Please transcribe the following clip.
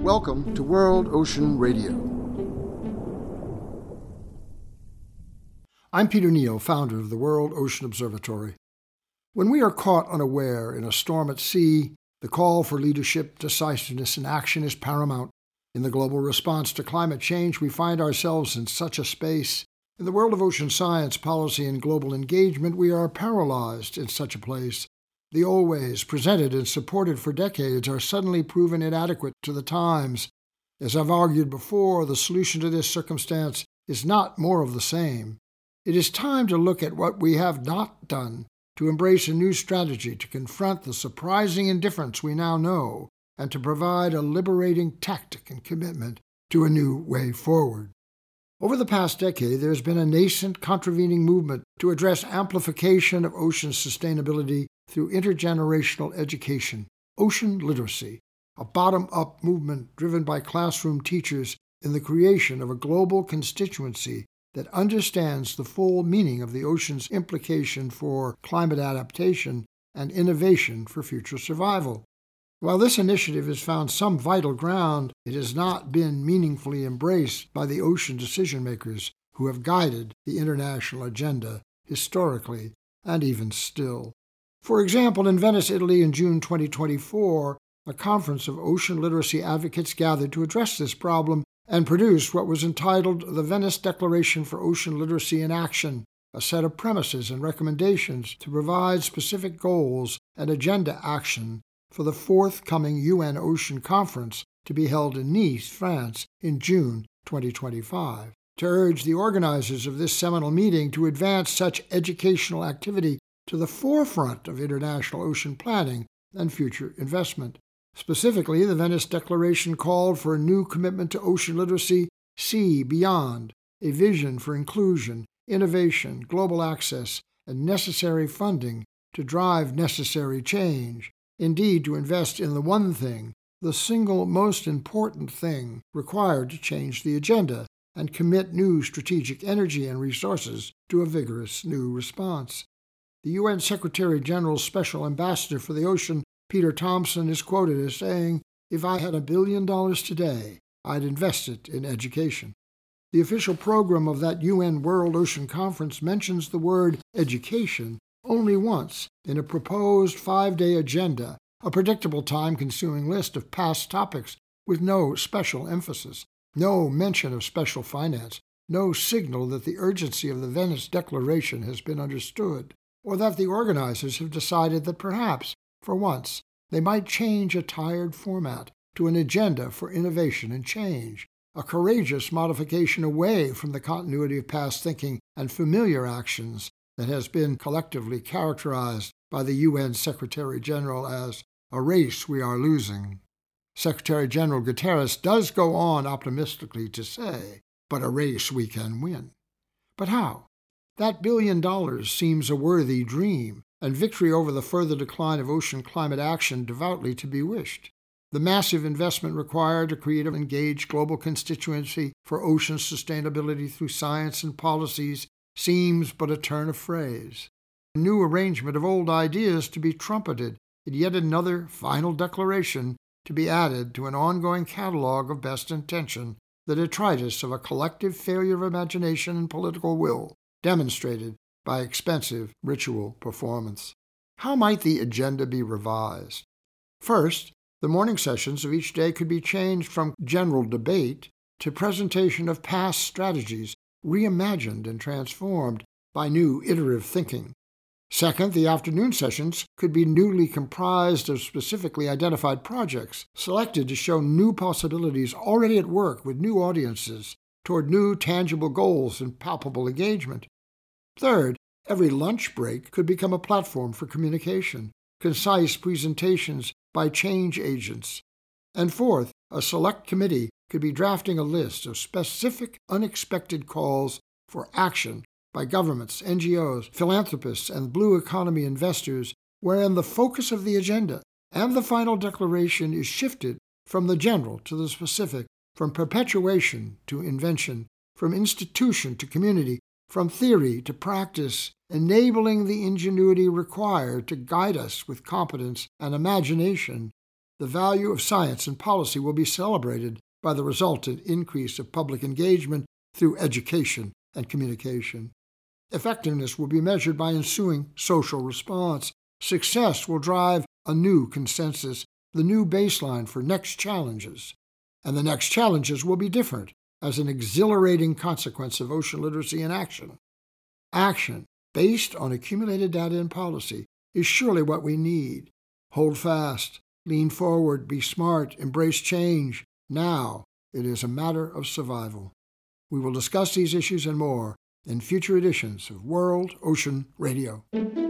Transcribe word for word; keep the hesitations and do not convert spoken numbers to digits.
Welcome to World Ocean Radio. I'm Peter Neal, founder of the World Ocean Observatory. When we are caught unaware in a storm at sea, the call for leadership, decisiveness, and action is paramount. In the global response to climate change, we find ourselves in such a space. In the world of ocean science, policy, and global engagement, we are paralyzed in such a place. The old ways, presented and supported for decades, are suddenly proven inadequate to the times. As I've argued before, the solution to this circumstance is not more of the same. It is time to look at what we have not done, to embrace a new strategy to confront the surprising indifference we now know, and to provide a liberating tactic and commitment to a new way forward. Over the past decade, there has been a nascent contravening movement to address amplification of ocean sustainability through intergenerational education, ocean literacy, a bottom-up movement driven by classroom teachers in the creation of a global constituency that understands the full meaning of the ocean's implication for climate adaptation and innovation for future survival. While this initiative has found some vital ground, it has not been meaningfully embraced by the ocean decision-makers who have guided the international agenda historically and even still. For example, in Venice, Italy in June twenty twenty-four, a conference of ocean literacy advocates gathered to address this problem and produced what was entitled the Venice Declaration for Ocean Literacy in Action, a set of premises and recommendations to provide specific goals and agenda action for the forthcoming U N Ocean Conference to be held in Nice, France, in June twenty twenty-five, to urge the organizers of this seminal meeting to advance such educational activity to the forefront of international ocean planning and future investment. Specifically, the Venice Declaration called for a new commitment to ocean literacy, Sea Beyond, a vision for inclusion, innovation, global access, and necessary funding to drive necessary change. Indeed, to invest in the one thing, the single most important thing required to change the agenda and commit new strategic energy and resources to a vigorous new response. The U N Secretary General's Special Ambassador for the Ocean, Peter Thompson, is quoted as saying, "If I had a billion dollars today, I'd invest it in education." The official program of that U N World Ocean Conference mentions the word education only once in a proposed five-day agenda, a predictable time-consuming list of past topics with no special emphasis, no mention of special finance, no signal that the urgency of the Venice Declaration has been understood, or that the organizers have decided that perhaps, for once, they might change a tired format to an agenda for innovation and change, a courageous modification away from the continuity of past thinking and familiar actions that has been collectively characterized by the U N Secretary-General as a race we are losing. Secretary-General Guterres does go on optimistically to say, but a race we can win. But how? That billion dollars seems a worthy dream, and victory over the further decline of ocean climate action devoutly to be wished. The massive investment required to create an engaged global constituency for ocean sustainability through science and policies seems but a turn of phrase, a new arrangement of old ideas to be trumpeted in yet another final declaration to be added to an ongoing catalog of best intention, the detritus of a collective failure of imagination and political will, demonstrated by expensive ritual performance. How might the agenda be revised? First, the morning sessions of each day could be changed from general debate to presentation of past strategies reimagined and transformed by new iterative thinking. Second, the afternoon sessions could be newly comprised of specifically identified projects, selected to show new possibilities already at work with new audiences toward new tangible goals and palpable engagement. Third, every lunch break could become a platform for communication, concise presentations by change agents. And fourth, a select committee could be drafting a list of specific, unexpected calls for action by governments, N G Os, philanthropists, and blue economy investors, wherein the focus of the agenda and the final declaration is shifted from the general to the specific, from perpetuation to invention, from institution to community, from theory to practice, enabling the ingenuity required to guide us with competence and imagination the value of science and policy will be celebrated by the resultant increase of public engagement through education and communication. Effectiveness will be measured by ensuing social response. Success will drive a new consensus, the new baseline for next challenges. And the next challenges will be different as an exhilarating consequence of ocean literacy in action. Action, based on accumulated data and policy, is surely what we need. Hold fast, lean forward, be smart, embrace change. Now it is a matter of survival. We will discuss these issues and more in future editions of World Ocean Radio.